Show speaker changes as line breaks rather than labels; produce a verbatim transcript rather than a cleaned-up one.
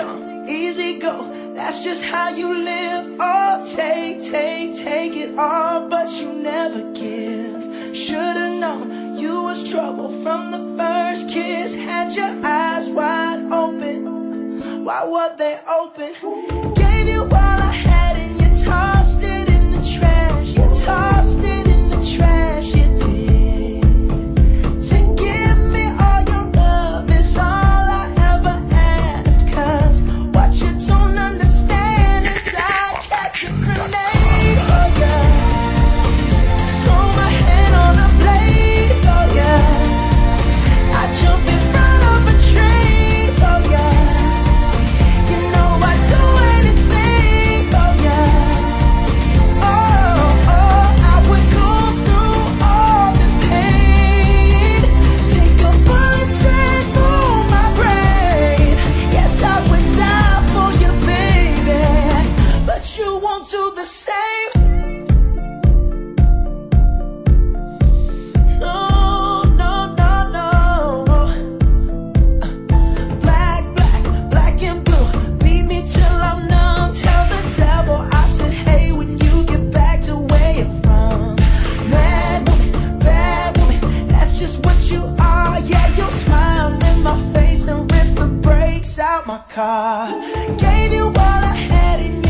come, easy go. That's just how you live. Oh, take, take, take it all, but you never give. Should've known you was trouble from the first kiss. Had your eyes wide open. Why were they open? Gave you all I had and you tossed it in the trash. You tossed it in the trash, you did. To give me all your love is all I ever ask. Cause what you don't understand is I catch a grenade for ya. Throw my hand on a blade for ya. I jump in front of a train for ya. You know I'd do anything for ya. Oh, oh, I would go through all this pain. Take a bullet straight through my brain. Yes, I would die for you, baby, but you won't do the same. No, no, no, no. Black, black, black and blue. Beat me till I'm numb. Tell the devil I said, hey, when you get back to where you're from. Mad woman, bad woman, that's just what you are. Yeah, you'll smile in my face, then rip the brakes out my car. Gave you all I had and you